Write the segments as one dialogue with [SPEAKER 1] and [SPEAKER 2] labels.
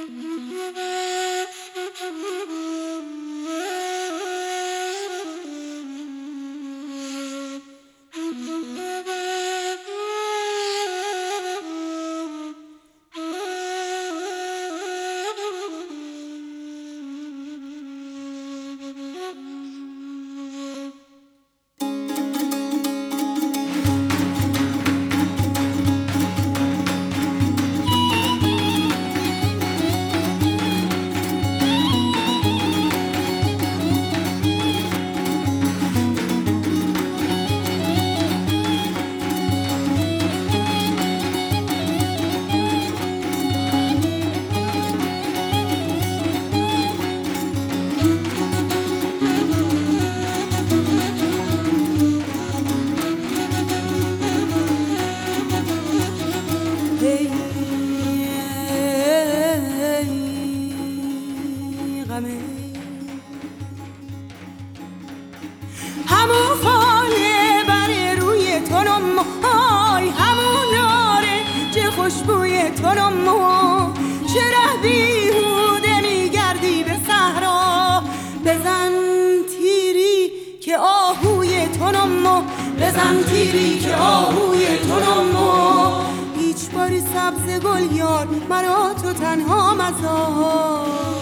[SPEAKER 1] همون خاله بر روی تنم های، همون ناره چه خوشبوی تنم، چرا بیهوده میگردی به صحرا؟ بزن تیری که آهوی تنم، بزن تیری که آهوی تنم. هیچ باری سبز گل یار مرا تو تنها مزار،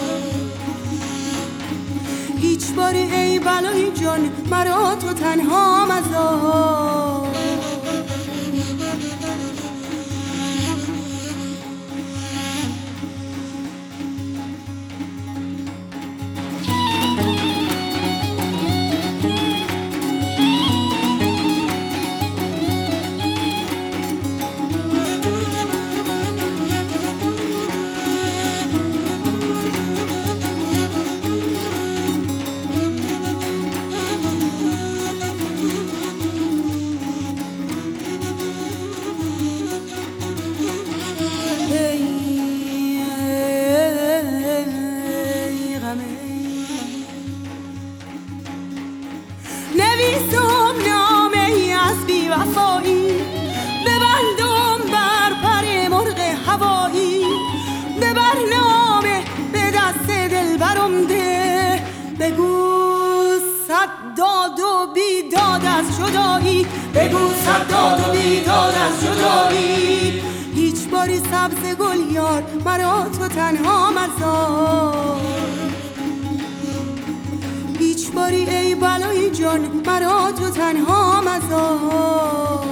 [SPEAKER 1] هیچ باری ای بلای جان مرا تو تنها مزار. نویسم نامه ای از بی‌وفایی، ببندم بر پر مرغ هوایی، ببر نامه به دست دلبرم ده، بگو صد داد و بیداد از جدایی، بگو صد داد و بیداد از جدایی. هیچ باری سبز گل یار مرا تو تنها مزار، هیچ باری ای بلای جان مرا تو تنها مزار.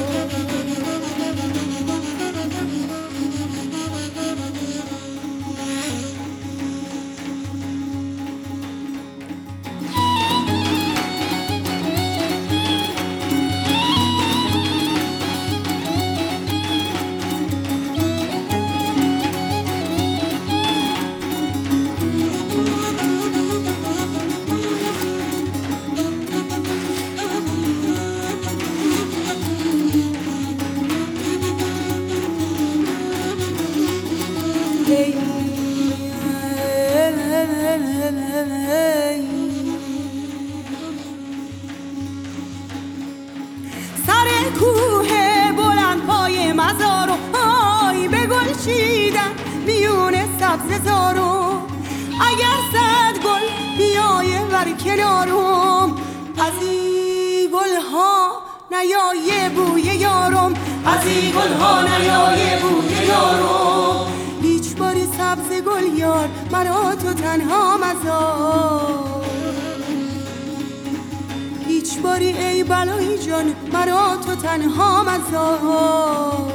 [SPEAKER 1] سر کوه بلند پای مزارو آی، به گل چیدن میون سبز زارو، اگر صد گل بیایه بر کنارم، از این گل ها نیایه بوی یارم، از این گل ها نیایه بوی یارم. هیچ باری سبز گل یار مرا تو تنها مزار، هیچ باری ای بلای جان مرا تو تنها مزار.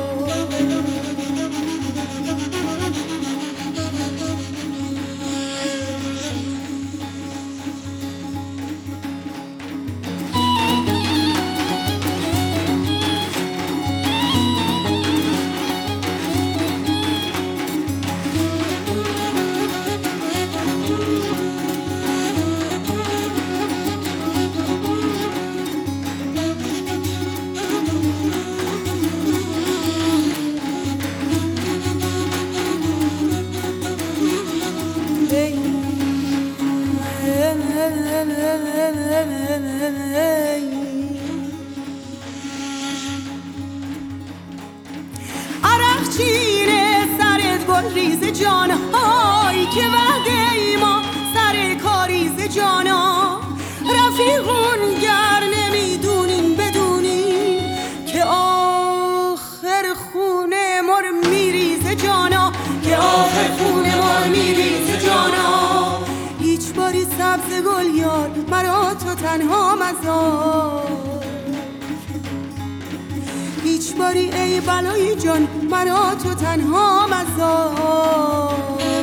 [SPEAKER 1] عرق چینه سرت گل ریز جانا، آی که وعده ای ما سر کاریز جانا. رفیقون گر نمیدونین بدونین که آخر خونه مر میریزه جانا، که آخر خونه مر میریزه جانا. هیچ باری سبز گل یار مرا تو تنها مزار، هیچ باری ای بلای جان مرا تو تنها مزار.